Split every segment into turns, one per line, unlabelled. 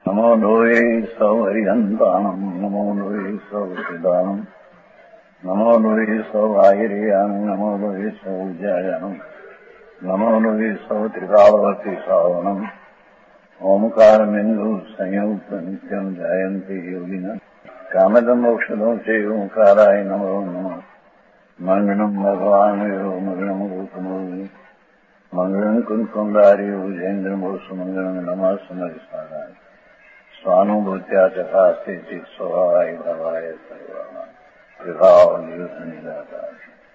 नमो लोये सौहरिहन्ताणम् नमो लोये सौहृदानम् नमो लोये सौभागिर्यानम् नमो लोये सौज्यायानम् नमो लोये सौत्रिकावती सावनम् ओंकारमिन्दु संयुक्त नित्यम् जायन्ति योगिनः कामदम् मोक्षदम् च ओंकाराय नमो नमः मंगलम् भगवान् यो मंगलम् गौतमोनि मंगलम् कुंकुमधारी भुजेन्द्रमोसु मंगलम् नमः समरिसाराय स्वानुभूत्या चकास्ते चित् स्वभावाय भवाय सर्वाणाम् विभाव निदाताय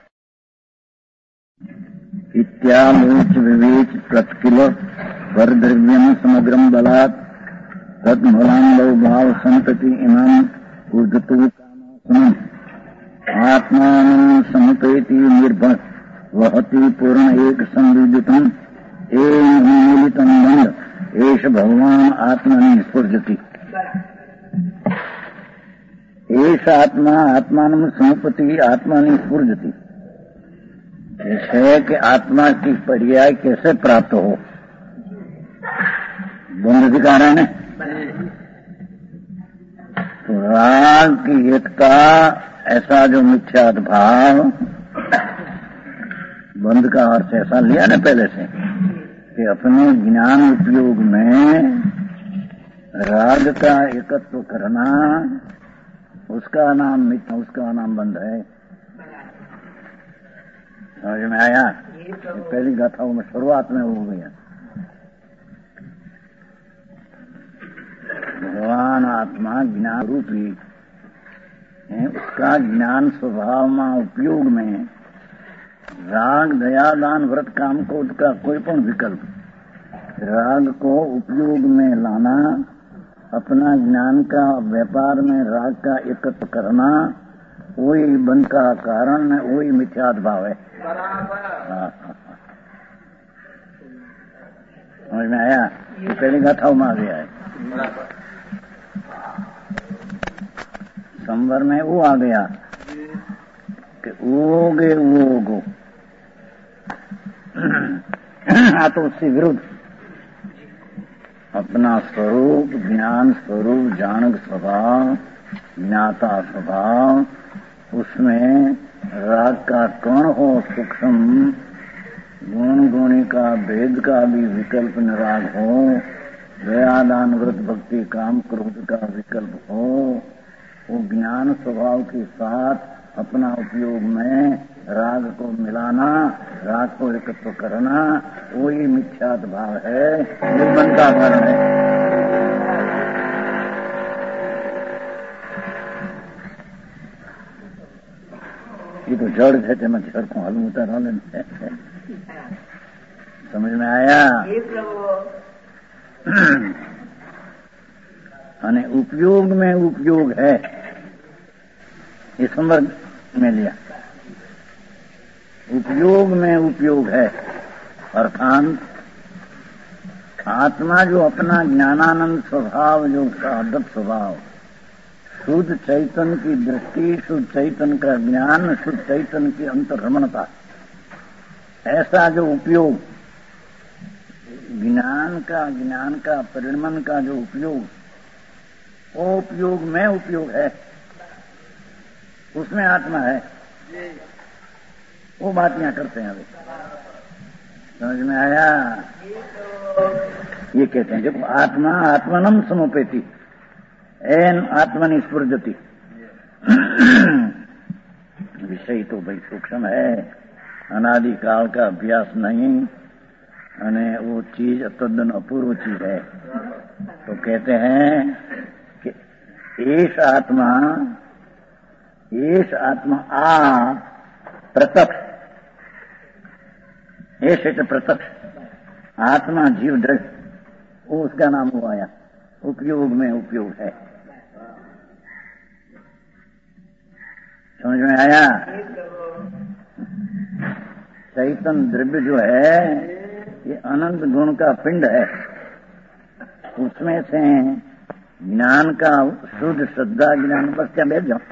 इत्यालोच विवेच प्रतिकिल परद्रव्यम समग्रम बलात् तत्मूलांगो भाव संतति इमाम ऊर्धतु कामासनम आत्मानं समपेति निर्भर वहति पूर्ण एक संविदितम एवं मिलितम बंध एष भगवान आत्मनि स्फुर्जति एष आत्मा आत्मानं समपति आत्मनि स्फुर्जति। है कि आत्मा की पर्याय कैसे प्राप्त हो, द्वंद्व दिखा रहे हैं। तो राग की एकता, ऐसा जो मिथ्यात् भाव, बंध का अर्थ ऐसा लिया ना पहले से कि अपने ज्ञान उपयोग में राग का एकत्व करना, उसका नाम मिथ्या, उसका नाम बंध है। समझ में आया? पहली गाथाओं में शुरुआत में हो गया। भगवान आत्मा ज्ञान रूपी है, उसका ज्ञान स्वभाव में उपयोग में राग दया दान व्रत काम को उसका कोई पण विकल्प, राग को उपयोग में लाना, अपना ज्ञान का व्यापार में राग का एकत्र करना, वही बंध का कारण है, वही मिथ्यात् भाव है। समझ में आया? ये पहली गाथाओं में आ गया है। संवर में वो आ गया कि ओगे वो गो तो उससे विरुद्ध अपना स्वरूप, ज्ञान स्वरूप, जानक स्वभाव, ज्ञाता स्वभाव, उसमें राग का कण हो सूक्ष्म, गुण गुणी का भेद का भी विकल्प निराग हो, दया दान व्रत भक्ति काम क्रोध का विकल्प हो, वो ज्ञान स्वभाव के साथ अपना उपयोग में राग को मिलाना, राग को एकत्व करना, वही मिथ्यात् भाव है, ये मन का कारण है। ये तो जड़ है, जब मैं जड़ को हल उतार लेना। समझ में आया? अने उपयोग में उपयोग है, ये संवर्ग में लिया। उपयोग में उपयोग है अर्थात आत्मा जो अपना ज्ञानानंद स्वभाव, जो साधक स्वभाव, शुद्ध चैतन्य की दृष्टि, शुद्ध चैतन्य का ज्ञान, शुद्ध चैतन्य की अंतर्रमणता, ऐसा जो उपयोग, ज्ञान का परिणमन का जो उपयोग, वो उपयोग में उपयोग है, उसमें आत्मा है। वो बात यहाँ करते हैं अभी। समझ में आया? ये कहते हैं जब आत्मा आत्मनम समपेति एन आत्मनि स्फुर्जति। विषय तो भाई सूक्ष्म है, अनादि काल का अभ्यास नहीं, अने वो चीज तद्दन अपूर्व चीज है। तो कहते हैं कि एष आत्मा आ प्रत्यक्ष, एष प्रत्यक्ष आत्मा जीव दृढ़, वो उसका नाम हुआ आया, उपयोग में उपयोग है। समझ में आया? चैतन्य द्रव्य जो है ये अनंत गुण का पिंड है, उसमें से ज्ञान का शुद्ध श्रद्धा ज्ञान, बस क्या बैठ जाओ,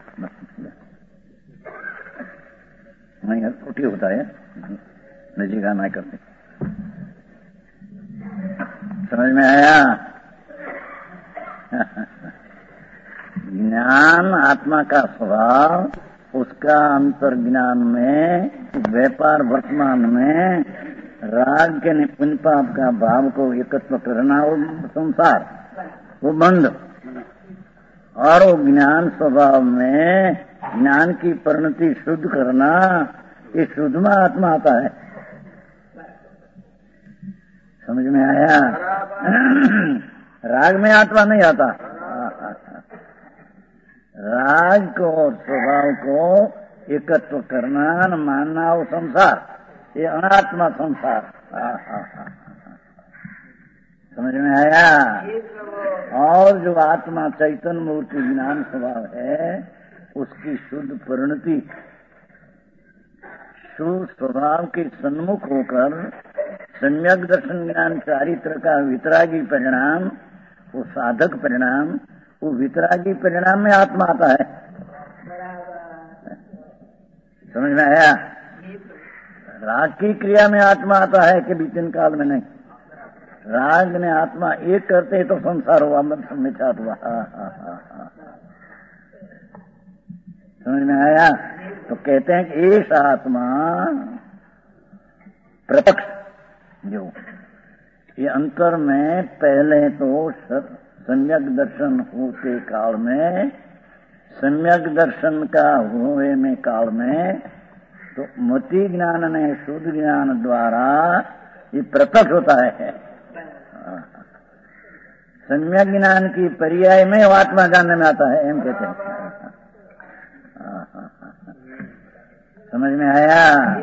नहीं उठी होता है, निजी का नहीं करते। समझ में आया? ज्ञान आत्मा का स्वभाव, उसका अंतर्ज्ञान में व्यापार वर्तमान में राग के पुण्य पाप का भाव को एकत्व करना, वो संसार, वो बंध। और वो ज्ञान स्वभाव में ज्ञान की परिणति शुद्ध करना, ये शुद्ध में आत्मा आता है। समझ में आया? राग में आत्मा नहीं आता। राग को और स्वभाव को एकत्व करना, न मानना वो संसार, ये अनात्मा संसार। समझ में आया? और जो आत्मा चैतन्य मूर्ति ज्ञान स्वभाव है, उसकी शुद्ध परिणति शुद्ध स्वभाव के सन्मुख होकर सम्यक दर्शन ज्ञान चारित्र का वितरागी परिणाम, वो साधक परिणाम, वो वितरागी परिणाम में आत्मा आता है। समझ में आया? राग की क्रिया में आत्मा आता है कि बीतन काल में नहीं। राग ने आत्मा एक करते तो संसार हुआ, मत मिचात हुआ। समझ में आया? तो कहते हैं कि एक आत्मा प्रत्यक्ष, जो ये अंतर में पहले तो सम्यक दर्शन होते काल में, सम्यक दर्शन का हुए में काल में, तो मति ज्ञान ने शुद्ध ज्ञान द्वारा ये प्रत्यक्ष होता है। सम्यक ज्ञान की पर्याय में आत्मा जानने में आता है, एम कहते हैं। समझ में आया?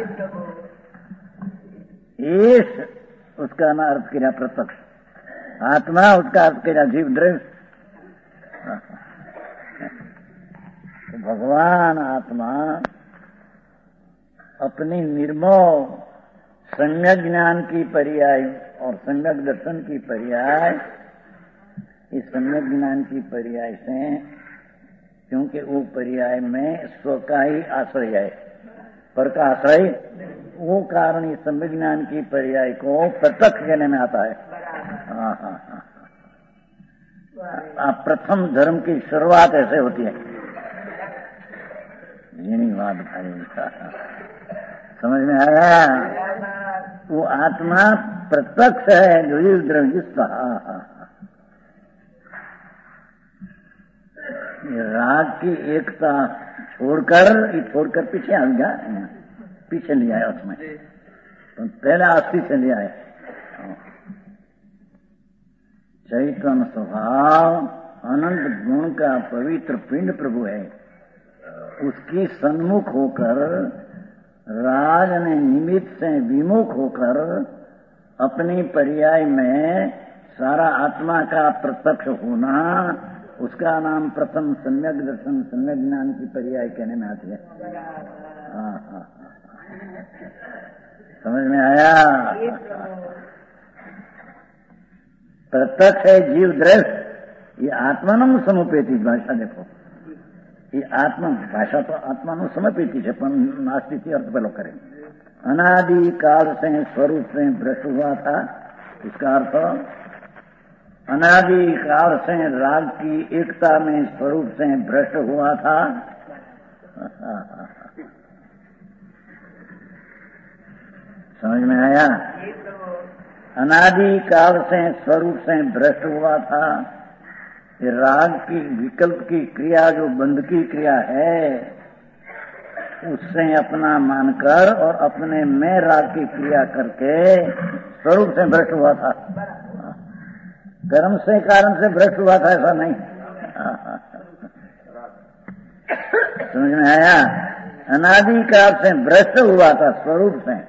इस उसका ना अर्थ किया प्रत्यक्ष, आत्मा उसका अर्थ किया जीव दृश्य। तो भगवान आत्मा अपनी निर्मोह सम्यक ज्ञान की पर्याय और सम्यक दर्शन की पर्याय, इस सम्यक ज्ञान की पर्याय से, क्योंकि वो पर्याय में स्व का ही आश्रय है, पर का आश्रय, वो कारण इस सम्यक ज्ञान की पर्याय को प्रत्यक्ष कहने में आता है। प्रथम धर्म की शुरुआत ऐसे होती है। यही बात भाई, समझ में आया? वो आत्मा प्रत्यक्ष है, जो इस द्रव्य राग की एकता छोड़कर पीछे आ गया, पीछे लिया है उसमें, तो पहले अस्थि से लिया है। चैतन्य स्वभाव अनंत गुण का पवित्र पिंड प्रभु है, उसकी सन्मुख होकर राग ने निमित्त से विमुख होकर अपनी पर्याय में सारा आत्मा का प्रत्यक्ष होना, उसका नाम प्रथम सम्यक दर्शन सम्यक ज्ञान की पर्याय कहने में आती है। समझ में आया? प्रत्यक्ष है जीव दृश्य, ये आत्मानु समुपेति भाषा। देखो, ये आत्मा भाषा तो आत्मानु समर्पित है, पण नास्तिक अर्थ पेलो करें। अनादि काल से स्वरूप से भ्रष्ट हुआ था, इसका अर्थ अनादि काल से राग की एकता में स्वरूप से भ्रष्ट हुआ था। समझ में आया? अनादि काल से स्वरूप से भ्रष्ट हुआ था। ये राग की विकल्प की क्रिया, जो बंध की क्रिया है, उससे अपना मानकर और अपने में राग की क्रिया करके स्वरूप से भ्रष्ट हुआ था। कर्म से कारण से भ्रष्ट हुआ था, ऐसा नहीं। समझ में आया? अनादि काल से भ्रष्ट हुआ था स्वरूप से,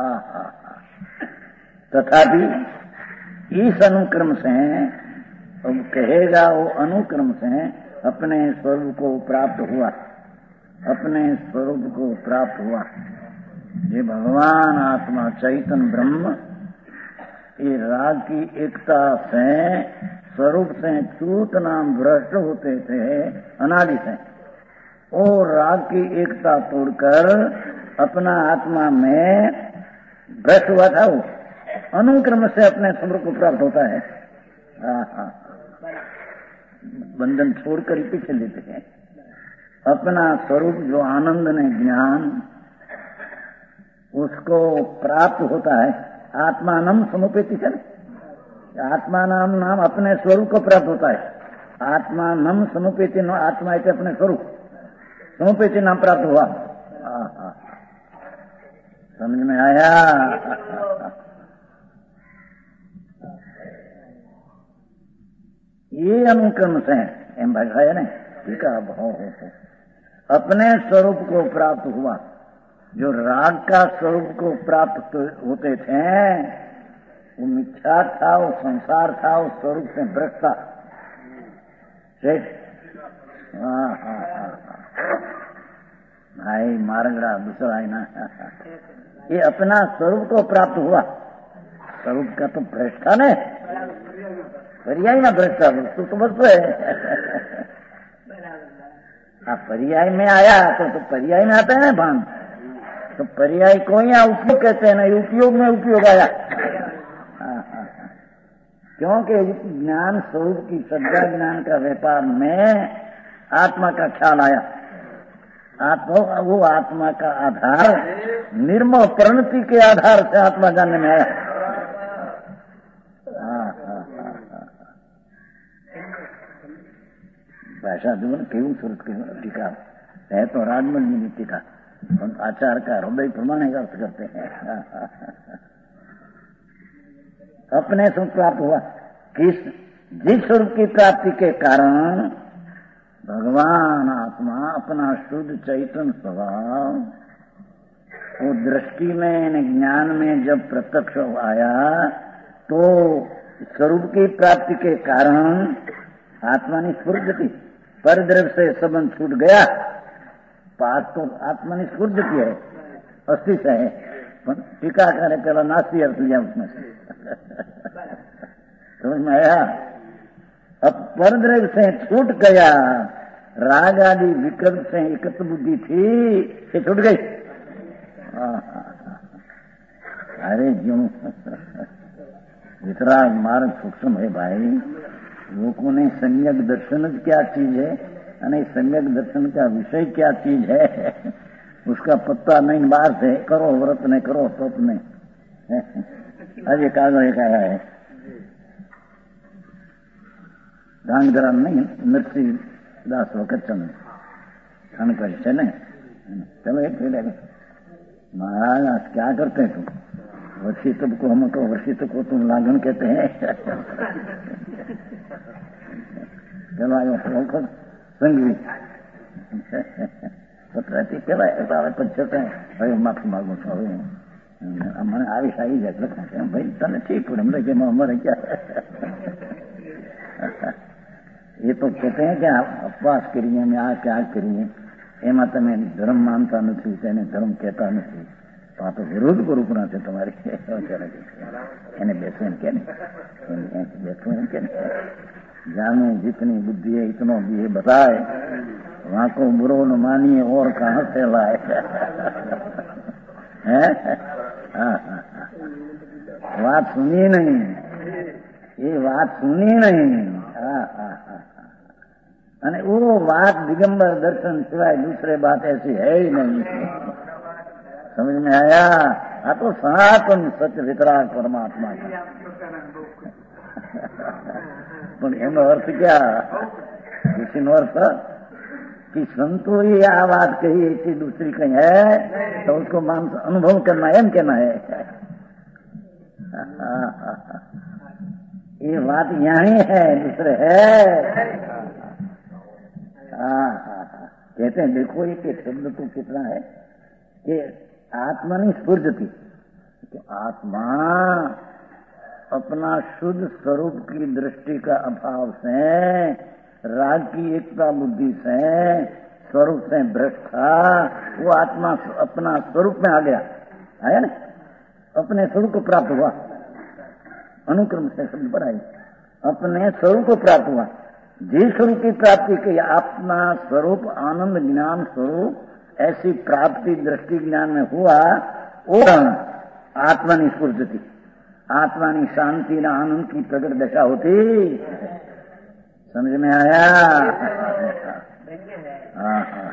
तथापि इस अनुक्रम से, अब कहेगा वो अनुक्रम से अपने स्वरूप को प्राप्त हुआ, अपने स्वरूप को प्राप्त हुआ। ये भगवान आत्मा चैतन्य ब्रह्म, ये राग की एकता से स्वरूप से चूत नाम भ्रष्ट होते थे अनादि से, और राग की एकता तोड़कर अपना आत्मा में भ्रष्ट हुआ था। वो अनुक्रम से अपने स्वरूप को प्राप्त होता है। बंधन छोड़कर ही पीछे लेते हैं। अपना स्वरूप जो आनंद ने ज्ञान उसको प्राप्त होता है। आत्मानम समुपेति चले, आत्मानाम नाम अपने स्वरूप को प्राप्त होता है। आत्मानम समुपेति न, आत्मा इति अपने स्वरूप, समुपेति नाम प्राप्त हुआ। समझ में आया? ये अनुक्रम से एम भाषा है ना, टीका भाव हो अपने स्वरूप को प्राप्त हुआ। जो राग का स्वरूप को प्राप्त होते थे वो मिथ्या था, वो संसार था, उस स्वरूप से भ्रष्ट था। भाई मारंगड़ा दूसरा है ना। ये अपना स्वरूप को प्राप्त हुआ। स्वरूप का तो भ्रष्ट था न, पर्याय ना भ्रष्ट था, तो बस है। पर्याय में आया तो पर्याय में आता है ना भान, तो पर्याय को यहाँ उपयोग कहते हैं ना, उपयोग में उपयोग आया। क्योंकि ज्ञान स्वरूप की सज्जा ज्ञान का व्यापार में आत्मा का ख्याल आया। वो आत्मा का आधार निर्मल प्रणति के आधार से आत्मा जानने में आया। भाषा जीवन केवल सूरत के टीका है तो राजमल जी टीका आचार का हृदय प्रमाण अर्थ करते हैं। अपने स्वरूप प्राप्त हुआ। जिस स्वरूप की प्राप्ति के कारण भगवान आत्मा अपना शुद्ध चैतन्य स्वभाव वो दृष्टि में ज्ञान में जब प्रत्यक्ष आया तो स्वरूप की प्राप्ति के कारण आत्मा ने स्फूर्ति परिद्रव्य से संबंध छूट गया। पास तो आत्मा ने स्फूर्ति है, अस्थि से है, टीका करे पहला नास्ती अर्थ लिया उसमें से। समझ में आया? अब परद्रव्य से छूट गया, राग आदि विकल्प से एकत्र बुद्धि थी, ये छूट गई। अरे क्यों वितराग मार्ग सूक्ष्म है भाई। लोगों ने सम्यक दर्शन क्या चीज है और सम्यक दर्शन का विषय क्या चीज है उसका पत्ता नहीं। बाहर से करो व्रत ने करो तप ने अजय कागज का है ढांगधरा नहीं नृत्य दास वक्त चंद चले। चलो एक महाराज आज क्या करते हैं तुम? वर्षी तब को हम कहो, वर्षी तब को तुम लागन कहते हैं। चलो आयो संगी पत्राती પેલા પછતે ભાઈ માફી માંગુ છું। હવે મને આવીશ આવી જાય લખો ભાઈ તને ઠીક પડે એમ કે અમારે क्या ये तो कहते हैं कि अपवास करिए में आ क्या करिए एमा तमे धर्म मानता नहीं તેને धर्म कहता नहीं तो तो विरोध को रूपना છે તમારે એને બેસવું કે બેસવું કે जाने जितनी बुद्धि है इतनो भी है बताए, वहां को बुरो न मानिए और कहां से लाए। बात सुनी नहीं, ये बात सुनी नहीं। अने वो बात दिगंबर दर्शन सिवाय दूसरे बात ऐसी है ही नहीं। समझ में आया? हाँ तो सनातन सत्य वितराग परमात्मा का પણ એનો અર્થ क्या? किसी अर्थ कि संतो ही आ बात कही ऐसी दूसरी कहीं है तो उसको मान अनुभव करना है, कहना है। ये बात यहीं है, दूसरे है। कहते हैं देखो ये शब्द तो कितना है कि आत्मा नहीं स्फूर्ति, तो आत्मा अपना शुद्ध स्वरूप की दृष्टि का अभाव से राग की एकता बुद्धि से स्वरूप से भ्रष्ट था। वो आत्मा अपना स्वरूप में आ गया, आया ना, अपने स्वरूप को प्राप्त हुआ। अनुक्रम से शब्द पढ़ाई, अपने स्वरूप को प्राप्त हुआ। जिस स्वरूप की प्राप्ति की अपना स्वरूप आनंद ज्ञान स्वरूप ऐसी प्राप्ति दृष्टि ज्ञान में हुआ, वो आत्मा निस्फूर्त थी। आत्मा की शांति न आनंद की प्रकट दशा होती। समझ में आया? हाँ हाँ,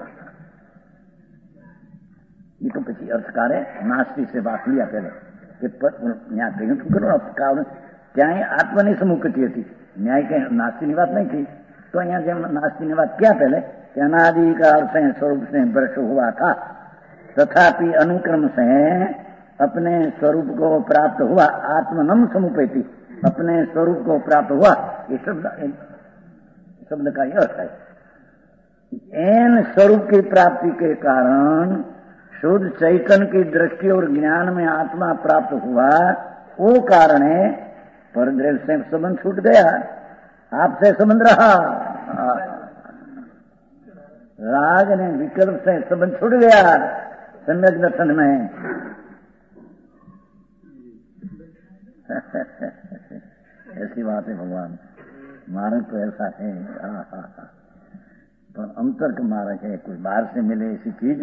ये तो किसी अर्थकार है, नास्तिक से बात लिया पहले कि यहाँ कहीं तो करो कारण क्या आत्मनि समुखती थी, न्याय के नास्ती की बात नहीं थी। तो यहाँ जब नास्ती की बात क्या पहले कि अनादिकाल से स्वरूप से वर्ष हुआ था, तथापि अनुक्रम से अपने स्वरूप को प्राप्त हुआ, आत्मनम समुपेति, अपने स्वरूप को प्राप्त हुआ। ये शब्द का यह अर्थ है, इन स्वरूप की प्राप्ति के कारण शुद्ध चैतन्य की दृष्टि और ज्ञान में आत्मा प्राप्त हुआ। वो कारण है परद्रव्य से संबंध छूट गया, आपसे संबंध रहा। राग ने विकल्प से संबंध छूट गया सम्यक दर्शन में। ऐसी बात है भगवान, मार्ग तो ऐसा है। पर अंतर का मार्ग है, कोई बाहर से मिले ऐसी चीज।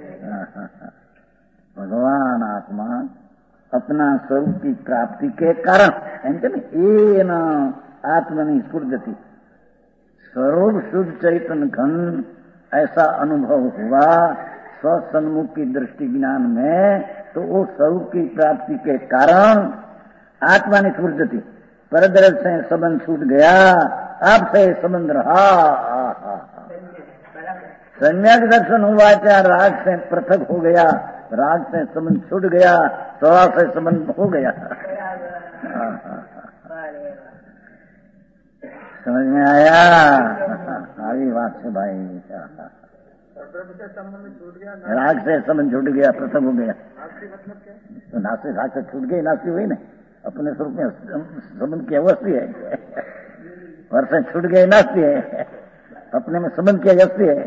भगवान आत्मा अपना स्वरूप की प्राप्ति के कारण ये न आत्मनि स्फुर्जति, स्वरूप शुद्ध चैतन्य घन ऐसा अनुभव हुआ स्वसन्मुख की दृष्टि ज्ञान में। तो वो स्वरूप की प्राप्ति के कारण आत्मा ने स्फुर्जति, परद्रव्य से संबंध छूट गया, आपसे संबंध रहा। सम्यक दर्शन हुआ, चाहे राग से पृथक हो गया, राग से संबंध छूट गया, स्वभाव से संबंध हो गया। समझ में आया? सारी बात से भाई, राग से संबंध छूट गया, पृथक हो गया। तो नास्ती राग से छूट गई, नास्ती हुई नहीं, अपने स्वरूप में संबंध की अवस्थी है। वर्ष से छूट गए, नास्ती है, अपने में संबंध की अवस्थी है।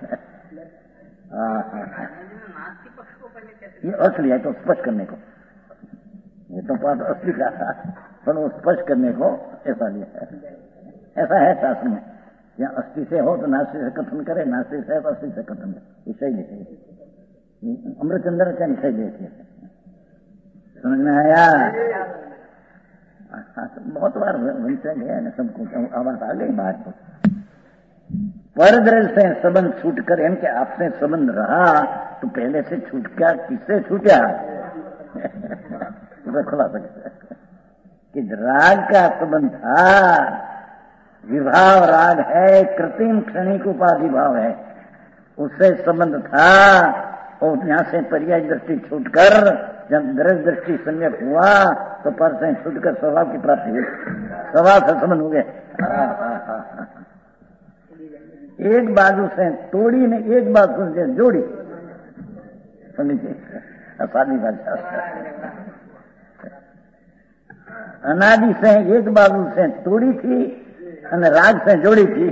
ये असली है तो स्पष्ट करने को, ये तो बात असली का था, पर वो स्पष्ट करने को ऐसा लिया है। ऐसा है शास्त्र में, या अस्थि से हो तो नास्ति से कथन करे, नास्ति से तो अस्थि से कथन करे। इसे ही अमृतचंद्र क्या निश्चय लिखे, समझ में आया? बहुत बार बनते गया ना सबको, आवाज आ गई बात को। परद्रव्य से संबंध छूट कर इनके आपसे संबंध रहा, तो पहले से छूट गया, किससे छूटा? खुला सकता कि राग का संबंध था, विभाव राग है, कृत्रिम क्षणिक उपाधि भाव है, उससे संबंध था। और यहां से पर्याय दृष्टि छूटकर जब दृश्य दृष्टि सम्यक हुआ तो पर से छूटकर स्वभाव की प्राप्ति हुई, स्वभाव से संबंध हो गया। एक बाजू से तोड़ी ने एक बाजू से जोड़ी, समझिए सादी भाषा। अनादि से एक बाजू से तोड़ी थी और राग से जोड़ी थी,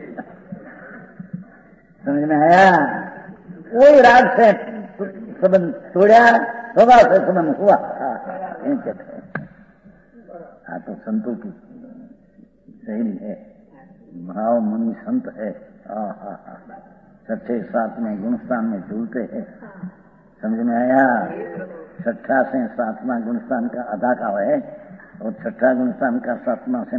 समझ में आया? कोई राग से संबंध तोड़ा, स्वभाव से संबंध हुआ। हाँ तो संतों की शैली है, भाव मुनि संत है। छठे सातवें गुणस्थान में झूलते हैं, समझ में आया? छठा से सातवां गुणस्थान का आधा काव है, और छठा गुणस्थान का सातवां से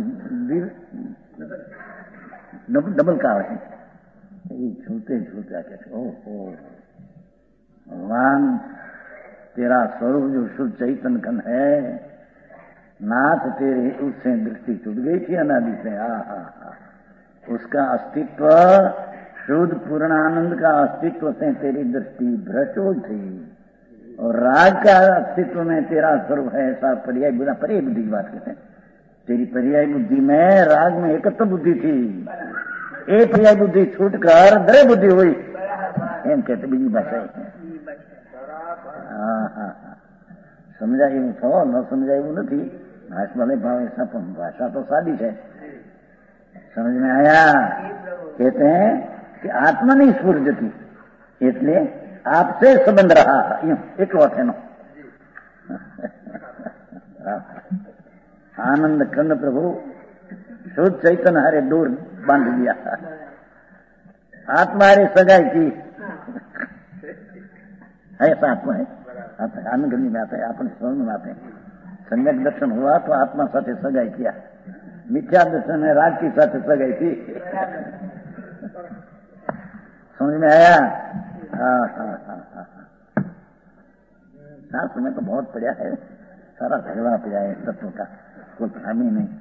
डबल काव है। झूलते झूलते कहते ओहो भगवान, तेरा स्वरूप जो शुद्ध चैतन्य घन है, नाथ तेरे उससे दृष्टि छूट गई थी अनादि से। उसका अस्तित्व, शुद्ध पूर्णानंद का अस्तित्व से तेरी दृष्टि भ्रष्ट थी, और राग का अस्तित्व में तेरा स्वरूप है। ऐसा पर्याय बुद्धि की बात कहते हैं। तेरी पर्याय बुद्धि में राग में एकत्व बुद्धि थी, एक पर्याय बुद्धि छूटकर द्रय बुद्धि हुई, एम कहते बीजी भाषा है। समझाયું થો ન સમજાયું નથી, ભાષા ભાવ ऐसा, भाषा तो सादी है। समझ में आया? कहते हैं कि आत्मा नहीं स्फुर्जती, इसलिए आपसे संबंध रहा एक वटे नो। आनंद कंद प्रभु शुद्ध चैतन्य हरे दूर बांध दिया, आत्मा हरे सगाई की। ऐसा आत्मा है, आनंद में आते हैं, अपने स्वयं में आते हैं। सम्यक दर्शन हुआ तो आत्मा साथे सगाई किया, मिथ्या दर्शन में राग की साथ गई थी। समझ में आया? हाँ हाँ हाँ हाँ। शास्त्र में तो बहुत पढ़ा है, सारा झगड़ा पड़ा है तत्व का, कोई काम ही नहीं।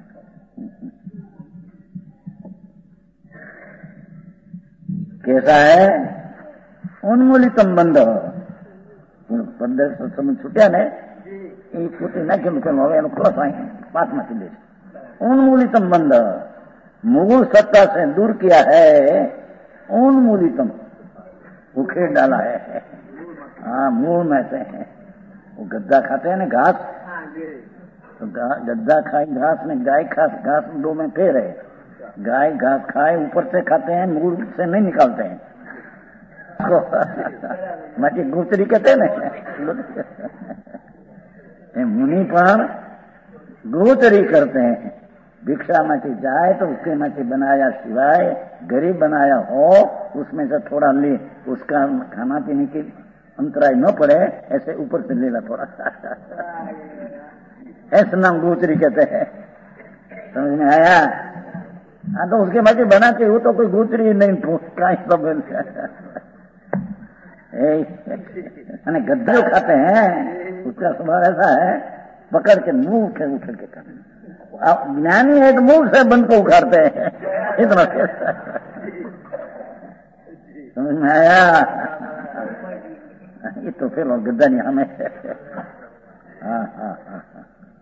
कैसा है? उन्मूलितम बंध छूटा ने छूटी ना केम क्लोज आई बात में दे। उन्मूलितम बंध मूल सत्ता से दूर किया है। उन्मूलितम उखेड़ डाला है। हाँ, मूल में से है। वो गद्दा खाते हैं ना घास, तो गद्दा खाई घास में, गाय घास दो में फेर है। गाय घास खाए ऊपर से खाते हैं, मूल से नहीं निकालते हैं। माटी गुतरी कहते हैं ना, मुनि पर गुतरी करते हैं। भिक्षा माटी जाए तो उसके माटी बनाया सिवाय गरीब बनाया हो उसमें से थोड़ा ले, उसका खाना पीने की अंतराय न पड़े, ऐसे ऊपर से लेला थोड़ा। ऐसा नाम गुतरी कहते हैं। समझ में आया? हाँ, तो उसके माटी बनाते हो तो कोई गुतरी नहीं, सब गद्दा खाते हैं, उसका स्वभाव ऐसा है, पकड़ के मुंह के उछल के खाते। ज्ञानी है तो मुंह से बंद को उखाड़ते हैं, इतना समझ में आया? ये तो फिर गद्दा नहीं हमें। हाँ हाँ हाँ हाँ।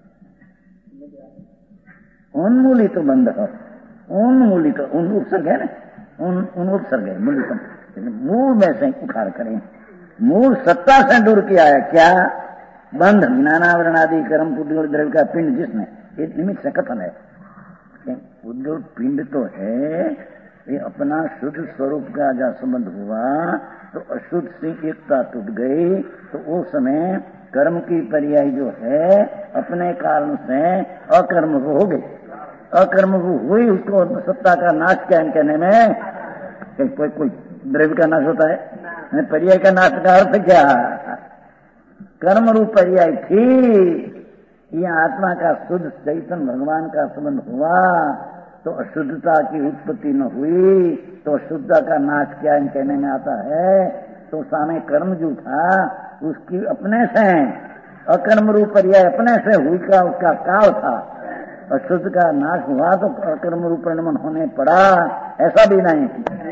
उन्मूलित बंध, उन्मूलित, उन उपसर्ग है ना, उन उपसर्ग है मूलितम, मूल में से उखाड़ करें। मूल सत्ता से दूर किया है क्या? बंध ज्ञानावरण आदि कर्म पुद्गल द्रव्य का पिंड, जिसमें एक निमित्त से कथन है। पुद्गल पिंड तो है, ये अपना शुद्ध स्वरूप का जब संबंध हुआ तो अशुद्ध से एकता टूट गई, तो उस समय कर्म की पर्याय जो है अपने कारण से अकर्म हो गई। अकर्म हुई, उसको सत्ता का नाश क्या कहने में? कोई द्रव्य का नाश होता है? पर्याय का नाश का अर्थ क्या? कर्म रूप पर्याय थी, ये आत्मा का शुद्ध चैतन्य भगवान का संबंध हुआ तो अशुद्धता की उत्पत्ति न हुई, तो अशुद्धता का नाश क्या कहने में आता है? तो सामने कर्म जो था उसकी अपने से अकर्म रूप पर्याय अपने से हुई का उसका काल था। अशुद्ध का नाश हुआ तो अकर्म रूप परिणमन होने पड़ा, ऐसा भी नहीं।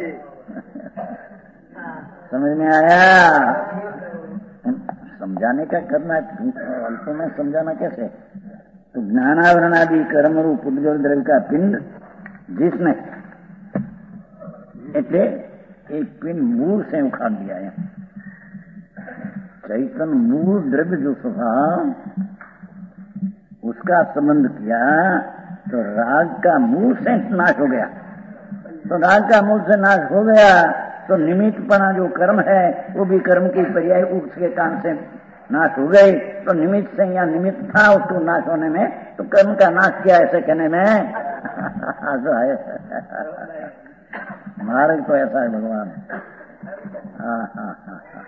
समझ में आया? समझाने का करना, अल्प में समझाना कैसे? तो ज्ञानावरण आदि कर्म रूप उद्गल द्रव्य का पिंड, जिसने એટલે एक पिंड मूल से उखाड़ दिया है। चैतन्य मूल द्रव्य जो स्वभाव, उसका संबंध किया तो राग का मूल से नाश हो गया। तो राग का मूल से नाश हो गया तो निमित्तपना जो कर्म है वो भी कर्म की पर्याय उसके कारण से नाश हो गई। तो निमित्त से या निमित्त था उसको नाश होने में, तो कर्म का नाश किया ऐसे कहने में मार्ग तो ऐसा है भगवान। हाँ हाँ हाँ हाँ।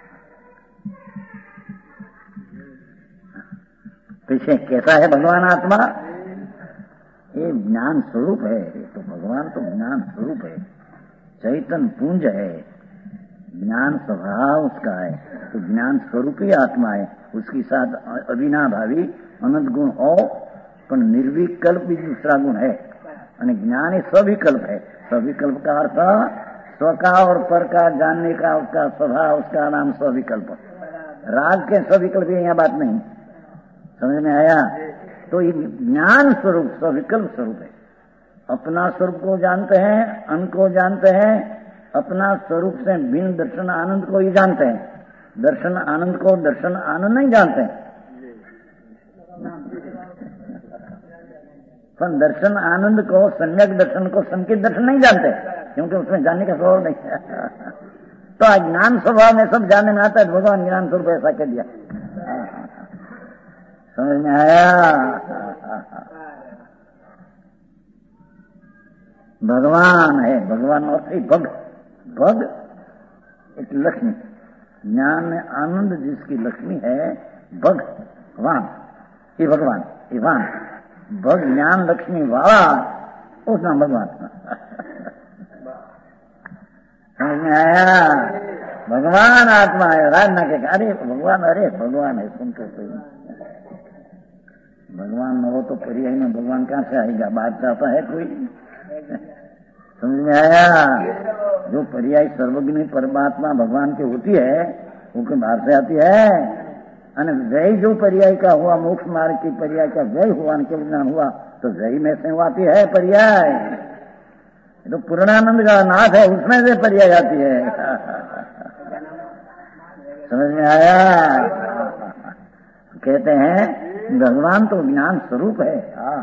पीछे कैसा है भगवान आत्मा? ये ज्ञान स्वरूप है। तो भगवान तो ज्ञान स्वरूप है, चैतन्य पुंज है, ज्ञान स्वभाव उसका है। तो ज्ञान स्वरूप ही आत्मा है। उसके साथ अविनाभावी अनंत गुण हो, पर निर्विकल्प भी दूसरा गुण है। यानी ज्ञान ही सविकल्प है। सविकल्प का अर्थ स्व का और पर का जानने का उसका स्वभाव, उसका नाम सविकल्प। राग के सविकल्प यहाँ बात नहीं। समझ में आया? तो ये ज्ञान स्वरूप सविकल्प स्वरूप है। अपना स्वरूप को जानते हैं, अन्न को जानते हैं, अपना स्वरूप से बिन दर्शन आनंद को ही जानते हैं। दर्शन आनंद को दर्शन आनंद नहीं जानते हैं। पर दर्शन आनंद को, सम्यक दर्शन को संकेत दर्शन नहीं जानते, क्योंकि उसमें जानने का स्वभाव नहीं है। तो अज्ञान स्वभाव में सब जानने में आता है। भगवान ज्ञान स्वरूप ऐसा कह दिया। समझ में आया? भगवान है, भगवान और भग, भग एक लक्ष्मी, ज्ञान में आनंद जिसकी लक्ष्मी है, भगवान, ये भगवान, भग ज्ञान लक्ष्मी वाला उस नाम भगवान। समझ में आया? भगवान आत्मा है। राज ना के अरे भगवान है, सुन के कोई भगवान न हो तो पर्याय में भगवान कहाँ से आएगा? बात चाहता है कोई? समझ में आया? जो पर्याय सर्वज्ञ परमात्मा भगवान की होती है वो के बाहर से आती है। अने व्यय जो पर्याय का हुआ, मोक्ष मार्ग की पर्याय का व्यय हुआ, केवल ज्ञान हुआ, तो व्यय में से आती है पर्याय। तो पूर्णानंद का नाथ है, उसमें से पर्याय आती है। समझ में आया? कहते हैं भगवान तो ज्ञान स्वरूप है।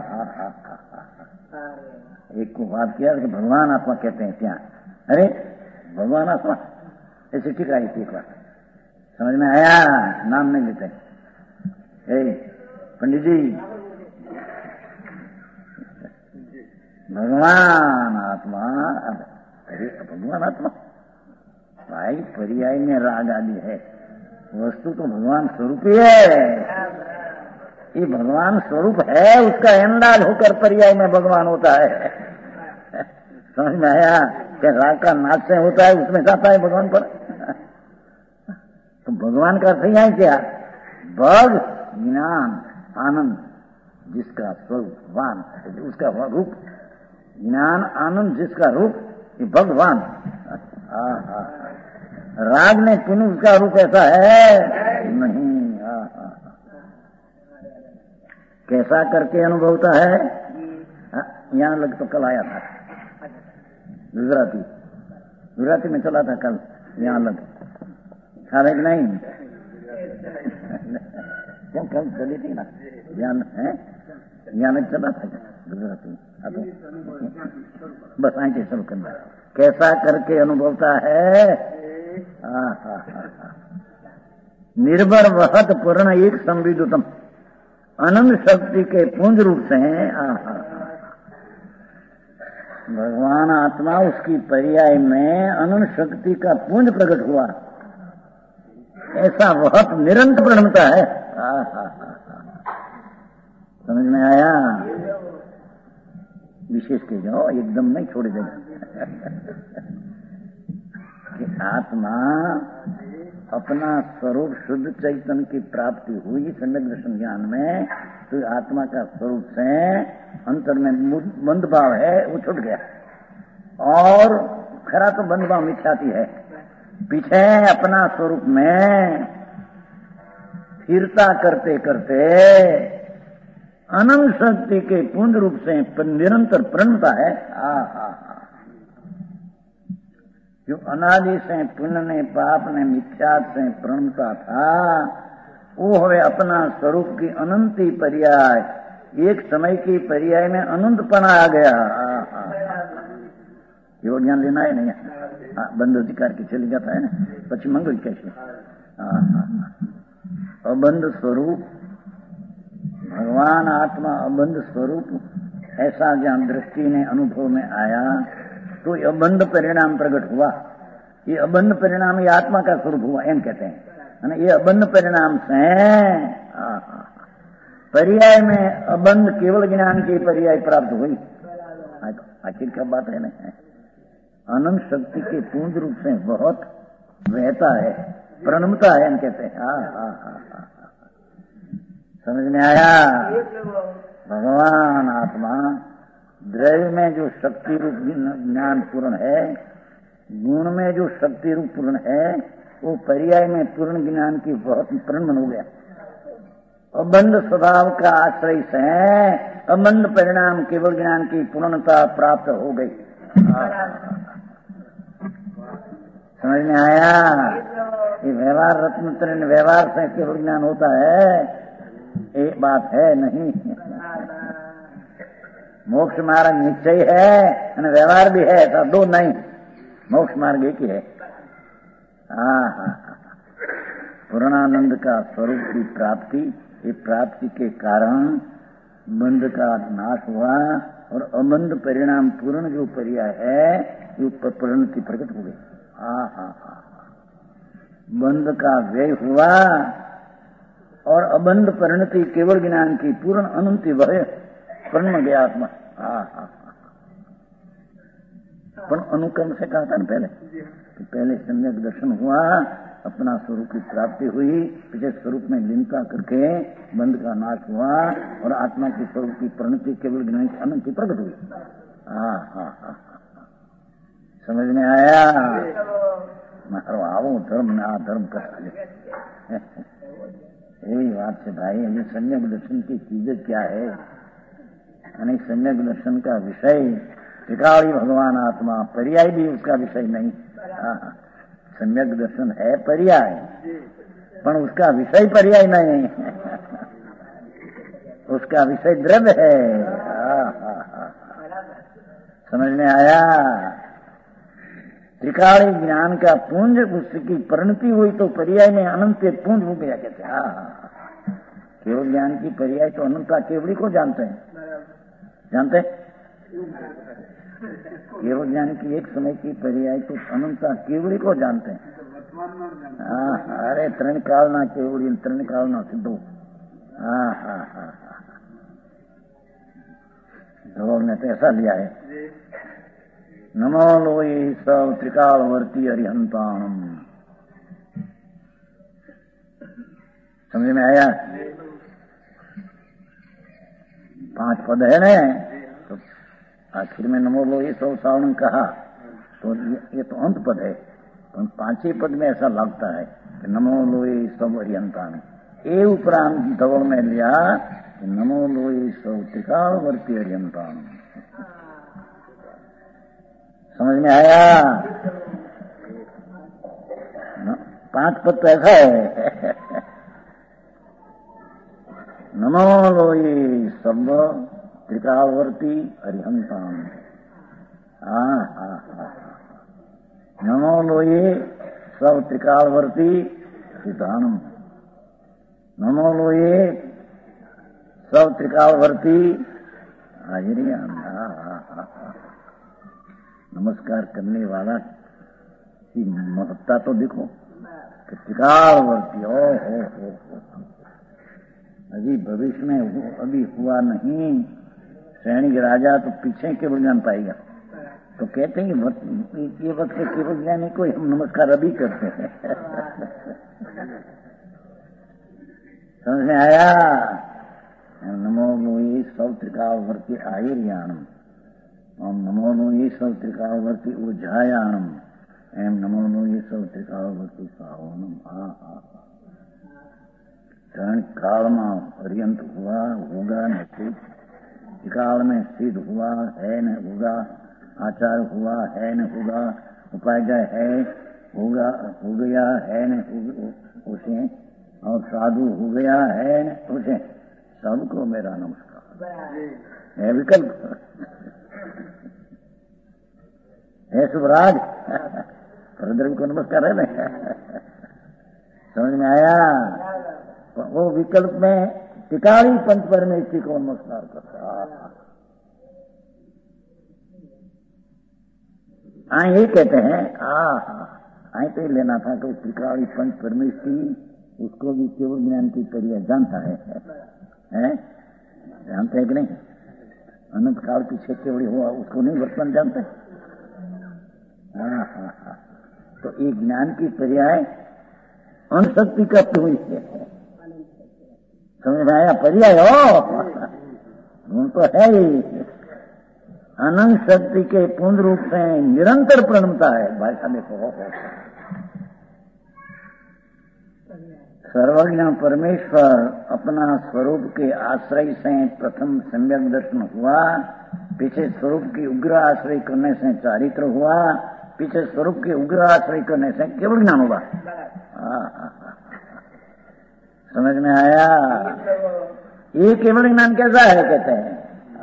एक को बात किया कि भगवान आत्मा कहते हैं क्या? अरे भगवान आत्मा ऐसे ठीक आई थी एक बार। समझ में आया? नाम नहीं लेते। पंडित जी, भगवान आत्मा, अरे भगवान आत्मा भाई पर्याय में राग आदि है, वस्तु तो भगवान स्वरूप ही है। ये भगवान स्वरूप है, उसका अंदाज होकर पर्याय में भगवान होता है। समझ में आया? कि राग का नाच से होता है, उसमें जाता है भगवान पर। तो भगवान का अर्थ है क्या? भग ज्ञान आनंद, जिसका स्वरूप वान, उसका रूप ज्ञान आनंद, जिसका रूप ये भगवान। राग ने किन उसका रूप ऐसा है नहीं। कैसा करके अनुभवता है? यहाँ लग तो कल आया था, गुजराती में चला था कल, यहाँ लग खा रहे कि नहीं? क्यों कल चली थी ना, ज्ञान है यहाँ लग चला था गुजराती में। बस आए शुरू करना। कैसा करके अनुभवता है? निर्भर वहत पूर्ण एक संविदुतम, अनंत शक्ति के पुंज रूप से हैं। भगवान आत्मा उसकी पर्याय में अनंत शक्ति का पुंज प्रकट हुआ, ऐसा वह निरंतर प्रणमता है। समझ में आया? विशेष के जाओ, एकदम नहीं छोड़ देगा कि आत्मा अपना स्वरूप शुद्ध चैतन्य की प्राप्ति हुई सम्यक दर्शन ज्ञान में, तो आत्मा का स्वरूप से अंतर में बंध भाव है वो छूट गया। और खरा तो बंध भाव मिथ्याती है, पीछे अपना स्वरूप में स्थिरता करते करते अनंत शक्ति के पूर्ण रूप से निरंतर प्रणता है। जो अनादि से पुण्य ने पाप ने मिथ्या से प्रणता था, वो हवे अपना स्वरूप की अनंती पर्याय, एक समय की पर्याय में अनंतपना आ गया। यो ज्ञान लेना है नहीं? बंध अधिकार की चली जाता है ना, पची मंगल कैसे? अबंध स्वरूप भगवान आत्मा, अबंध स्वरूप, ऐसा ज्ञान दृष्टि ने अनुभव में आया तो ये अबंध परिणाम प्रकट हुआ। ये अबंध परिणाम ये आत्मा का स्वरूप हुआ, एम कहते हैं। ये अबंध परिणाम से पर्याय में अबंध केवल ज्ञान की पर्याय प्राप्त हुई। आखिर क्या बात है ना? अनंत शक्ति के पूर्ण रूप से बहुत बहता है, प्रणमता है, हम कहते हैं। समझ में आया? भगवान आत्मा द्रव्य में जो शक्ति रूप ज्ञान पूर्ण है, गुण में जो शक्ति रूप पूर्ण है, वो पर्याय में पूर्ण ज्ञान की बहुत प्रणमन हो गया। अबंध स्वभाव का आश्रय से अबंध परिणाम केवल ज्ञान की पूर्णता प्राप्त हो गई। समझ में आया? ये व्यवहार रत्न व्यवहार से केवल ज्ञान होता है, एक बात है नहीं। मोक्ष मार्ग निश्चय है और व्यवहार भी है, ऐसा दो नहीं, मोक्ष मार्ग एक ही है। पूर्णानंद का स्वरूप की प्राप्ति, ये प्राप्ति के कारण बंध का नाश हुआ और अबंध परिणाम पूर्ण जो पर्याय है वो परिणति प्रकट हो गई। बंध का व्यय हुआ और अबंध परिणति केवल ज्ञान की पूर्ण अनंति वह प्रणम गया आत्मा। पर अनुक्रम से कहा था ना पहले, तो पहले सम्यक दर्शन हुआ, अपना स्वरूप की प्राप्ति हुई, पीछे स्वरूप में लीनता करके बंध का नाश हुआ और आत्मा की स्वरूप की परिणति केवल ज्ञान की अनंत की प्रकट हुई। समझ में आया? मारो आवो धर्म ना धर्म कर यही बात है भाई। अभी सम्यक दर्शन की चीजें क्या है? यानी सम्यक दर्शन का विषय त्रिकाली भगवान आत्मा, पर्याय भी उसका विषय नहीं। सम्यक दर्शन है पर्याय, पर उसका विषय पर्याय नहीं उसका विषय द्रव्य है। समझ में आया? त्रिकाली ज्ञान का पुंज, उसकी परिणति हुई तो पर्याय में अनंत पुंज हो गया। कहते केवल ज्ञान की पर्याय तो अनंता केवली को जानते हैं, जानते हैं? केवल ज्ञान की एक समय की पर्याय तो अनंता केवली को जानते हैं। अरे तृण काल ना केवली, तृण काल ना सिद्धो। लोग ने तो ऐसा लिया है, नमो लोई सब त्रिकालवर्ती अरिहंताणम। समझ में आया? 5 पद है ना, तो आखिर में नमो लोई सब सावण कहा, तो ये तो अंत पद है, तो 5 ही पद में ऐसा लगता है कि नमो लोई सब अरिहंताण। ये उपरांत धवल में लिया कि नमो लोई सब त्रिकालवर्ती अरिहंताण। समझ में आया? 5 पद तो ऐसा है, नमो लोई सब त्रिकालवर्ती अरिहंताण। नमो लोई सब त्रिकालवर्ती सिद्धानम। नमो लोई सब त्रिकालवर्ती हाजिरियाम। नमस्कार करने वाला की महत्ता तो देखो, त्रिकालवर्ती। हो अभी भविष्य में अभी हुआ नहीं, सैनिक राजा तो पीछे केवल ज्ञान पाएगा। तो कहते हैं ये वक्त केवल ज्ञानी को हम नमस्कार अभी करते हैं। समझ में आया? नमो लोई सब त्रिकालवर्ती आयुर्याणम। ओम नमो लोई सब त्रिकालवर्ती ऊर्जायाणम। एम नमो लोई सब त्रिकालवर्ती सावनम। क्षण काल में पर्यंत हुआ, होगा नहीं। काल में सिद्ध हुआ है, न होगा। आचार हुआ है, न होगा। उपाध्याय है, होगा, हो गया है, न उसे। और साधु हो गया है, न उसे। सबको मेरा नमस्कार है। विकल्प है शुभराज, प्रद्रव को नमस्कार है ना। समझ में आया? वो विकल्प में टिकारी पंच परमेश्वरी को नमस्कार करता। ये कहते हैं तो लेना था कि त्रिकाली पंच परमेश्वरी उसको भी केवल ज्ञान की पर्याय जानता है? जानते हैं कि नहीं? अनंत काल पीछे केवल हुआ उसको नहीं वर्तमान जानते? तो ये ज्ञान की पर्याय अनशक्ति का हुई है। समझ में आया? पर्याय हो तो है ही। अनंत शक्ति के पूर्ण रूप से निरंतर प्रणमता है। भाषा देखो, सर्वज्ञ परमेश्वर अपना स्वरूप के आश्रय से प्रथम सम्यक दर्शन हुआ, पीछे स्वरूप की उग्र आश्रय करने से चारित्र हुआ, पीछे स्वरूप के उग्र आश्रय करने से केवल ज्ञान हुआ। समझ में आया? ये केवल ज्ञान कैसा है? कहते हैं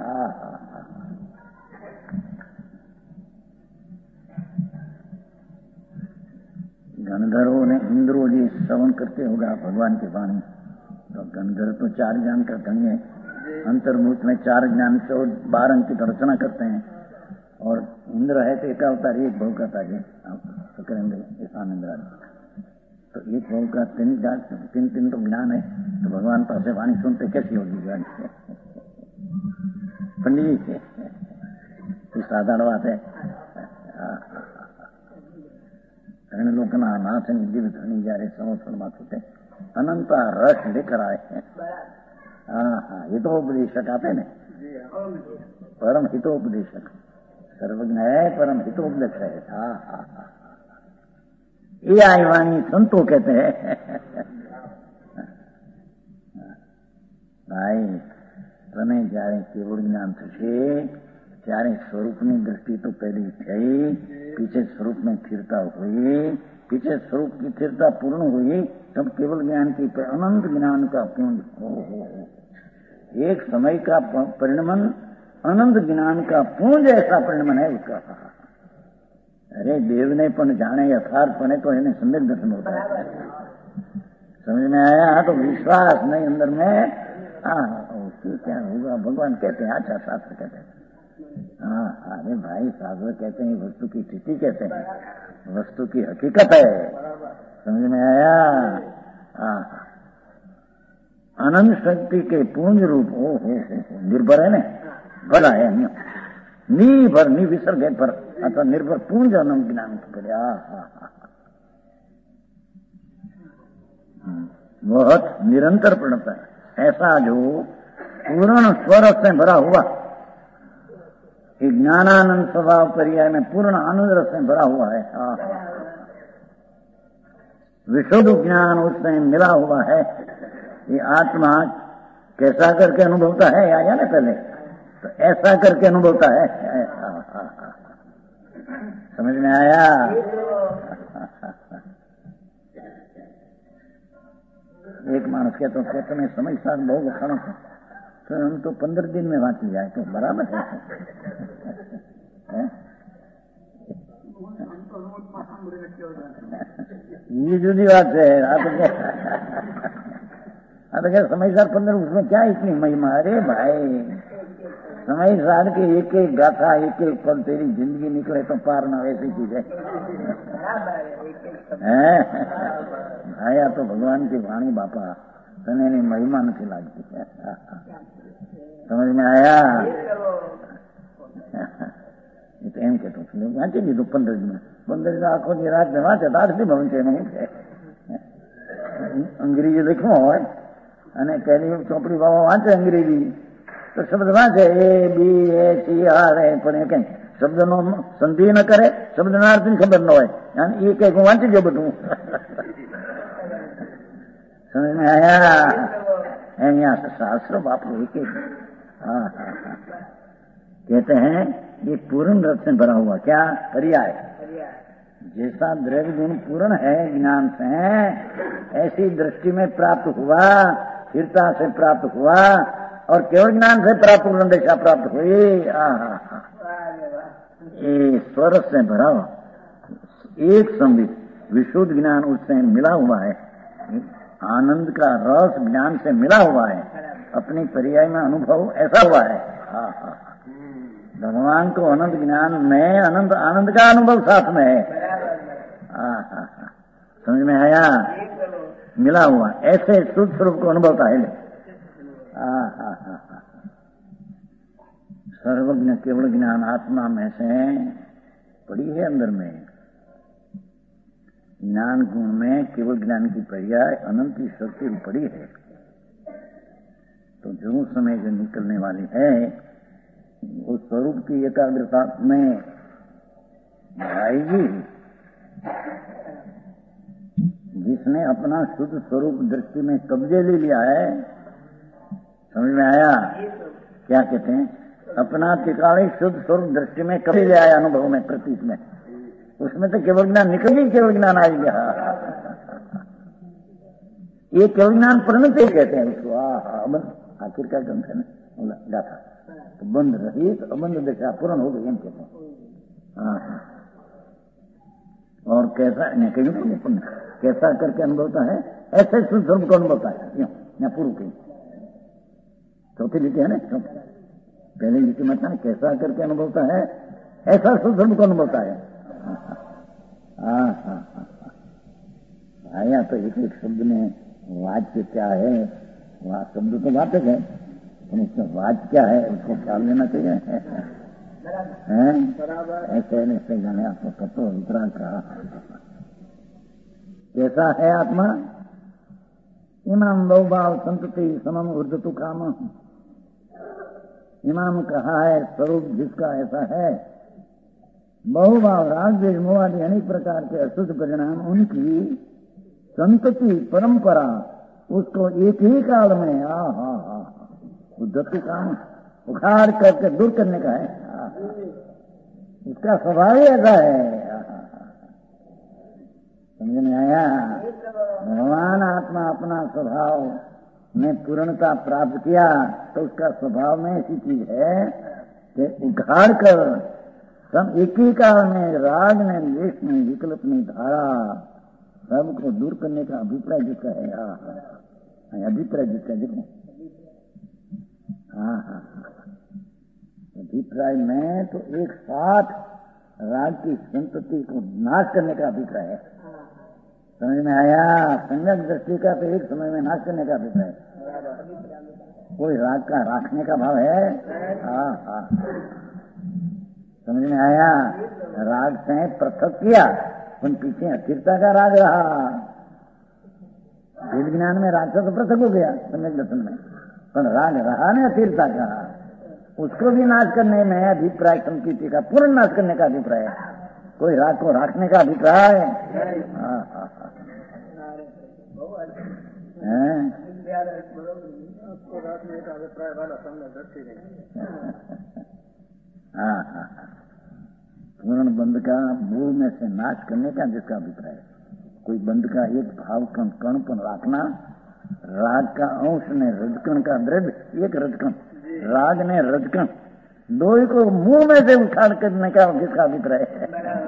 गंधर्वों ने इंद्रो जी श्रवण करते होगा भगवान की वाणी। तो गंधर्व तो 4 ज्ञान का ढंग है, अंतर्मुख में 4 ज्ञान से 12 अंक की रचना करते हैं। और इंद्र है तो एक अवतार, एक भव का ताजे करेंगे ईशानेन्द्र। तो एक भव का 3 तो ज्ञान है। तो भगवान पास से वाणी सुनते कैसी होगी ज्ञान? पंडित जी, साधारण बात है। ऋण लोकना नाथ जीव धनी जा रहे संवत्सर माथे अनंता रस लेकर आए हैं। हाँ, हितोपदेशक आते ने, परम हितोपदेशक, सर्वज्ञ है, परम हितोपदेशक है। हाँ, ये आई वाणी संतो कहते हैं। भाई तने જ્યારે કેવળ જ્ઞાન થશે ત્યારે સ્વરૂપની દૃષ્ટિ તો પહેલી થઈ, पीछे स्वरूप में स्थिरता हुई, पीछे स्वरूप की स्थिरता पूर्ण हुई, तब केवल ज्ञान की अनंत ज्ञान का पुंज हो। एक समय का परिणमन अनंत ज्ञान का पुंज ऐसा परिणमन है उसका। अरे देव ने पण जाने यथार्थ पने तो इन्हें सम्यक दर्शन होता है। समझ में आया? तो विश्वास नहीं अंदर में। उसकी क्या होगा? भगवान कहते हैं, अच्छा शास्त्र कहते हैं। हाँ, अरे भाई शास्त्र कहते हैं वस्तु की स्थिति कहते हैं, वस्तु की हकीकत है। समझ में आया? अनंत शक्ति के पूंज रूप हो निर्भर है ना, भला है निर्भर विसर्ग है पर अथवा निर्भर पूंज अनंत ज्ञान पड़े। बहुत निरंतर पड़ता है ऐसा जो पूर्ण स्वरस से भरा हुआ, ज्ञानानंद स्वभाव पर्याय में पूर्ण आनंद रस से भरा हुआ है। विशुद्ध ज्ञान उससे मिला हुआ है। ये आत्मा कैसा करके अनुभवता है आया ना पहले, तो ऐसा करके अनुभवता है। समझ में आया? एक मानस के तो कहते मैं समझ साथ बहुत वखाणो छो, तो हम तो 15 दिन में वांची जाए तो बराबर है। ये जुदी बात है। तो क्या समय सार 15 उसमें क्या इतनी महिमा? अरे भाई समय सार के एक एक गाथा एक एक पल तेरी जिंदगी निकले तो पार ना, वैसी चीज है। आया तो भगवान की वाणी बापा तने ની મહિમા નથી લાગતી। समझ में आया? ये तो एम कहते हैं वांची लीधું 15 दिन 15 दिन आखो दी रात में वांचे આઠથી ભવન છે એમાં છે। અંગ્રેજી લખ્યું હોય અને પહેલી ચોપડી બાબા વાંચે અંગ્રેજી તો શબ્દ વાંચે A B A C R પણ એ કઈ શબ્દનો સંધિ ન કરે, શબ્દના અર્થની ખબર ન હોય, એ કઈ હું વાંચી ગયો બધું। समझ में आया? यहाँ शास्त्र बाप एक कहते हैं ये पूर्ण रस से भरा हुआ क्या पर्याय, जैसा द्रव्य गुण पूर्ण है ज्ञान से, ऐसी दृष्टि में प्राप्त हुआ, स्थिरता से प्राप्त हुआ और केवल ज्ञान से प्राप्त पूर्ण दशा प्राप्त हुई। ये स्वर से भरा हुआ एक संबित विशुद्ध ज्ञान उससे मिला हुआ है, आनंद का रस ज्ञान से मिला हुआ है, अपनी पर्याय में अनुभव ऐसा हुआ है। भगवान को अनंत ज्ञान में अनंत आनंद का अनुभव साथ में है। समझ में आया? मिला हुआ ऐसे शुद्ध स्वरूप को अनुभवता है। सर्वज्ञ केवल ज्ञान आत्मा में से पड़ी है अंदर में। ज्ञान गुण में केवल ज्ञान की पर्याय अनंत की शक्ति पड़ी है। तो जो समय जो निकलने वाली है उस स्वरूप की एकाग्रता में आएगी। जिसने अपना शुद्ध स्वरूप दृष्टि में कब्जे ले लिया है, समझ में आया? क्या कहते हैं? अपना टिकाणी शुद्ध स्वरूप दृष्टि में कब्जे ले आया अनुभव में, प्रतीत में, उसमें तो केवल ज्ञान निकल गई, केवल ज्ञान आएगा। ये केवल ज्ञान परिणत कहते हैं उसको। आखिरकार ग्रंथ है ना गाथा, तो बंद रही तो अबंध दशा पूर्ण हो गई कहते हैं। और कैसा कहीं कैसा करके अनुभवता है, ऐसे शुद्ध स्वरूप को अनुभवता है। यहाँ पूर्व की चौथी लिखी है ना, पहले लिखी मत ना, कैसा करके अनुभवता है ऐसा शुद्ध स्वरूप को अनुभवता है। आया तो एक एक शब्द में वाच्य क्या है, शब्द तो वाचक है, उसका वाच्य क्या है उसको ख्याल लेना चाहिए। ऐसे ऐसे जाने आपको तत्व वितराग कहा। कैसा है आत्मा? इमाम बहुभाव संतति समम ऊर्धतु काम। इमाम कहा है स्वरूप जिसका ऐसा है, बहुभाव राग द्वेष मोह आदि अनेक प्रकार के अशुद्ध परिणाम उनकी संतति परंपरा उसको एक ही काल में उद्धति काम उखाड़ करके दूर करने का है। इसका स्वभाव ही ऐसा है। समझ में आया? भगवान आत्मा अपना स्वभाव में पूर्णता प्राप्त किया तो उसका स्वभाव में ऐसी चीज है कि उखाड़ कर सब एक ही काल में राग ने द्वेष में विकल्प में धारा सबको दूर करने का अभिप्राय जिसका है। अभिप्राय जिसका देखो, अभिप्राय में तो एक साथ राग की संतति को नाश करने का अभिप्राय है। समझ में आया? सम्यक दृष्टि का तो एक समय में नाश करने का अभिप्राय। कोई राग का राखने का भाव है? समझ में आया? राग से पृथक किया उन पीछे अस्थिरता का राग रहा। वेद ज्ञान में राग से तो पृथक हो गया सम्यक दर्शन में, पर राग रहा न अस्थिरता का। उसको भी नाश करने में अभिप्राय संकीर्ति का पूर्ण नाश करने का अभिप्राय है। कोई राग को राखने का अभिप्राय पूर्ण बंध का मूल में से नाश करने का जिसका अभिप्राय है। कोई बंध का एक भाव कण पर राखना, राग का अंश ने रजकण का द्रव्य एक रजकण, राग ने रजकण, दो ही को मुंह में से उखाड़ करने का जिसका अभिप्राय है।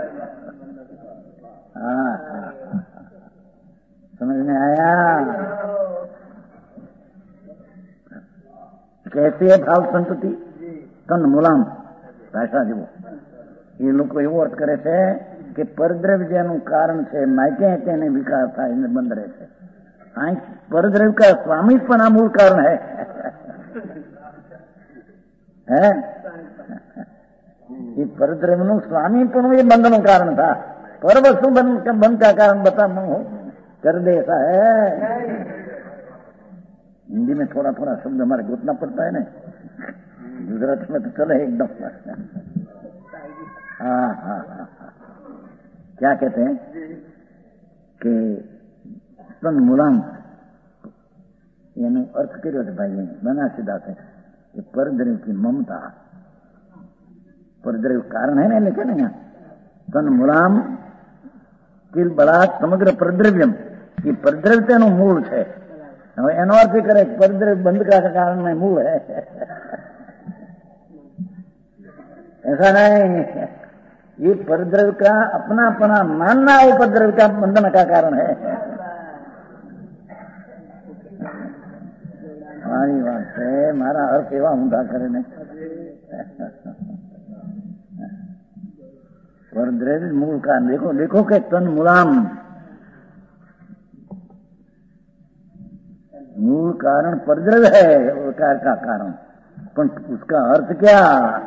समझ में आया? कैसे है भाव संतति तन मूलाम भाषा जो ये लोग को एवो अर्थ करे છે કે પરદ્રવ્યનું કારણ છે માયકે તેને વિકાર થાય ને બંધ રહે છે। આ પરદ્રવ્ય का स्वामीपना मूल कारण है। ये परद्रव्यનું स्वामीपणું ये बंधन कारण था। पर वस्तु बंध का कारण बता कर दे ऐसा है। हिंदी में थोड़ा थोड़ा शब्द हमारे घुटना पड़ता है ना, गुजरात में तो चले एकदम। क्या कहते हैं कि तन मूलाम यानी अर्थ કર્યો છે ભાઈ બના સીધા છે कि परद्रव्य की ममता, परद्रव्य कारण है ना लिखे ना यहाँ तन मूलाम किल बड़ा समग्र परद्रव्यम, ये परद्रव्य तेનું મૂળ છે। હવે એનો અર્થ એ કરે પરદ્રવ્ય બંધ का कारण में मूल है ऐसा नहीं। ये परद्रव्य का अपना अपना मानना उपद्रव्य का बंधन का कारण है। हमारी बात है, हमारा अर्थ सेवा ऊंधा करे ने परद्रव्य मूल कारण। देखो देखो के तन मूलाम मूल कारण परद्रव्य है, विकार का कारण, पर उसका अर्थ क्या?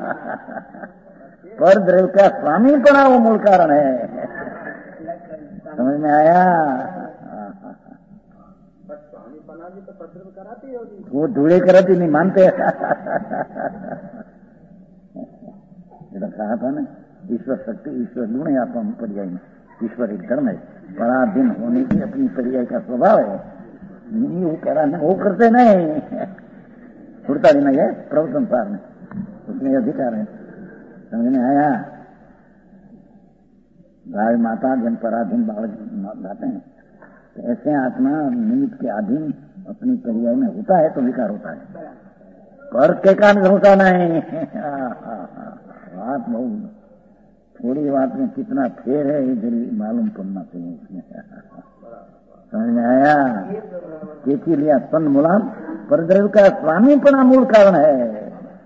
परद्रव्य का स्वामीपना वो मूल कारण है। समझ में आया? स्वामीपना भी तो परद्रव्य कराती होगी, वो धूड़े कराती नहीं मानते। कहा था ना ईश्वर शक्ति ईश्वर गुण है आपको पर्याय में। ईश्वर एक धर्म है, पराधीन होने की अपनी पर्याय का स्वभाव है। वो करा वो करते नहीं, छुड़ता भी नहीं है प्रभु संसार में, उसमें अधिकार है। समझ में आया? गाय माता जन पराधीन बालक जाते हैं, तो ऐसे आत्मा निमित्त के अधीन अपनी पर्याय में होता है तो विकार होता है, पर के कारण होता नहीं। बात बहुत थोड़ी बात में कितना फेर है इधर मालूम पड़ना चाहिए इसमें। समझ में आया? देखिए लिया तन मूलाम परद्रव्य का स्वामीपना मूल कारण है।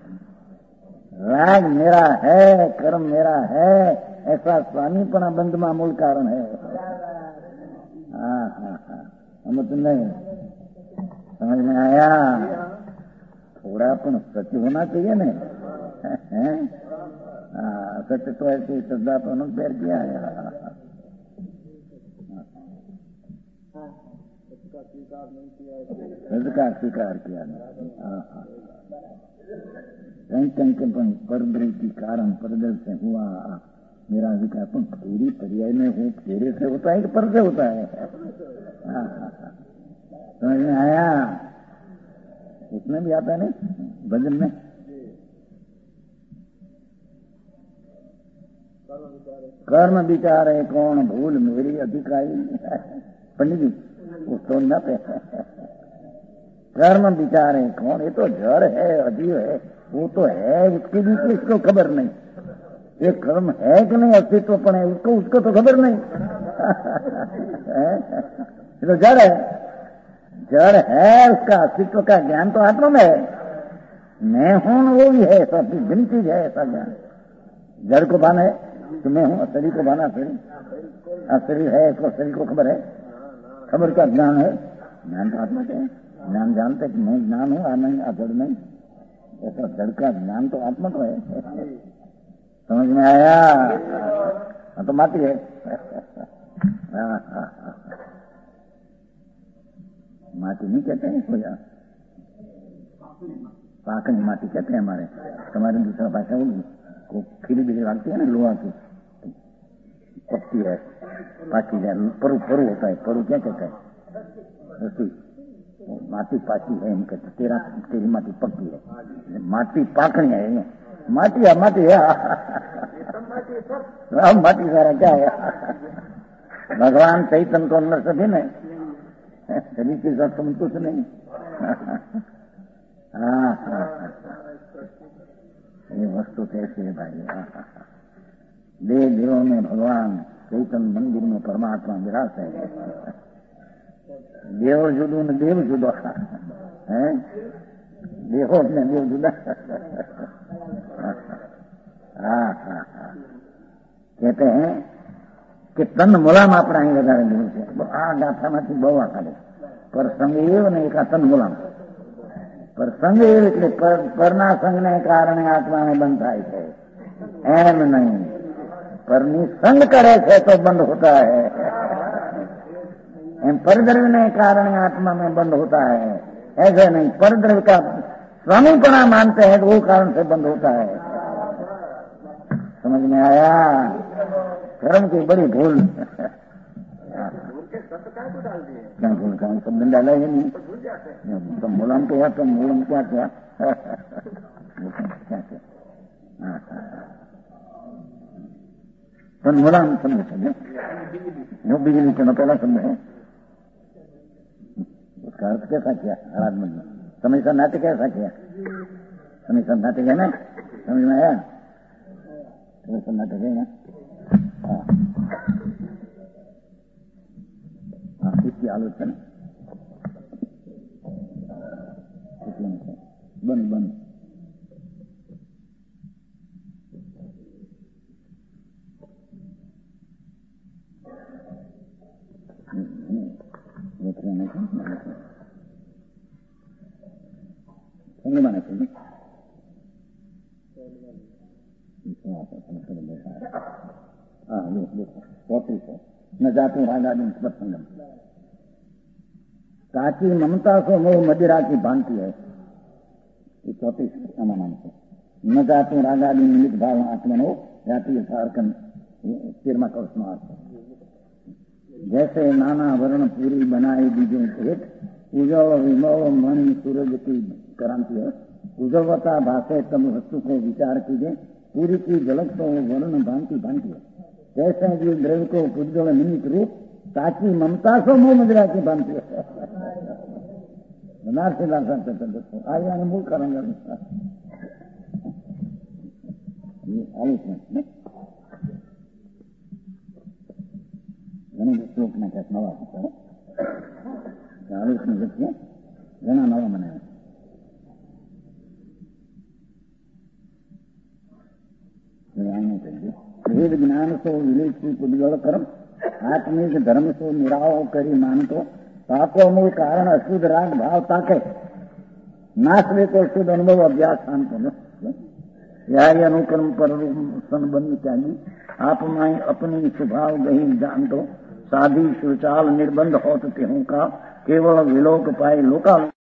राग मेरा है, कर्म मेरा है, ऐसा स्वामीपना बंध में मूल कारण है। हम तो नहीं समझ में आया? थोड़ा पण सच होना चाहिए ना। सत्य तो ऐसी श्रद्धा तो उन्होंने पैर किया है। सत्य का स्वीकार किया कहीं परद्रव के कारण परदल से हुआ मेरा विकार। पूरी पर्याय में हूँ फेरे से होता है कि पर से होता है? समझ में आया? इसमें भी आता है नहीं भजन में। कर्म विचार है कौन भूल मेरी अधिकारी। पंडित जी उसको न पे कर्म विचार है कौन, ये तो जड़ है अजीब है, वो तो है उसके भी इसको खबर नहीं। ये कर्म है कि नहीं अस्तित्व पण है उसको तो खबर नहीं। ये तो जड़ है, जड़ है, उसका अस्तित्व का ज्ञान तो आत्मा में है। मैं हूं वो भी है, सब भिन्न चीज है ऐसा ज्ञान। जड़ को भान है कि मैं हूं, शरीर को भाना शरीर है, इसको शरीर को खबर है। खबर का ज्ञान है, ज्ञान तो आत्मा के है। ज्ञान जानते कि मैं ज्ञान हूं, नहीं अजड़ नहीं, ऐसा जड़ का ज्ञान तो आत्मा को है। समझ में आया? तो माटी है। माटी नहीं कहते हैं कोई, पाकनी माटी कहते हैं हमारे। हमारे दूसरा भाषा वो खीरी बिली लगती है ना, लोहा की पत्ती है, पाकी है, परु होता है। परु क्या कहता है? उसी माटी पाकी है इनके, तेरी माटी पक्की है, माटी पाकनी है। माटी है, माटी है, माटी सारा क्या है? भगवान चैतन्य को अंदर से भी नहीं, शरीर के साथ संतुष्ट नहीं। ये वस्तु कैसी है भाई? देवों में भगवान, चैतन्य मंदिर में परमात्मा विराज है। देव जुदो ने देव जुदा है, देवो ने देव जुदा। कहते हैं कि तन मुलाम अपना ही વધારે દૂર છે। આ ગાથામાંથી બહુ આકારે પર સંગ એવ ને એકા તન મુલામ પર સંગ એવ એટલે પરના સંગને કારણે આત્મા में बंध થાય છે, એમ नहीं। पરની संग करे છે तो बंद होता है, एम परद्रव्य ने कारण आत्मा में बंद होता है, ऐसे नहीं। परद्रव्य का स्वामीपना मानते हैं तो वो कारण से बंद होता है। समझ में आया? कर्म की बड़ी भूल। क्या भूल का शब्द डाला ही नहीं। तो मूलम तो है, तो मूलम क्या क्या क्या क्या तो मूलम समझ समझे जो बिजली के पहला शब्द है, उसका अर्थ कैसा किया? आराधना में समय का नाट्य कैसा किया? समय का नाट्य है ना, समझ में आया? समय का नाट्य है ना। इसकी आलोचना बंद बंद संग माना चाहिए। न जातु रागादि संगम, काची ममता को मोह मदिरा की भांति है। 34 नाम से न जातु रागादि निमित्त भाव आत्मनो जाति यथार्कन 13वां कौशमार्थ। जैसे नाना वर्ण पूरी बनाई बीजों भेद, उजव विमव मन सूरज की क्रांति है। उजवता भाषे तम वस्तु को विचार कीजिए, पूरी की झलक तो वर्ण भांति भांति है। जैसे कि द्रव्य को उज्ज्वल निमित्त रूप, ताकि ममता को मोह मदिरा की भांति है। बनारसी भाषा से आया मूल कारण आलोचना श्लोक में क्या नवा होता है, आलोचना व्यक्ति घना नवा बनाया। वेद ज्ञान सो विवेक की उज्ज्वल कर्म, आत्मिक धर्म सो निराव करी मानतो, ताको मूल कारण अशुद्ध राग भाव ताके, नाश वे तो शुद्ध अनुभव अभ्यास शांत हो। या अनुकर्म पर संबंध त्यागी आप माई अपनी स्वभाव गही जान दो साधी सुचाल निर्बंध होत तेहू का केवल विलोक पाए लोका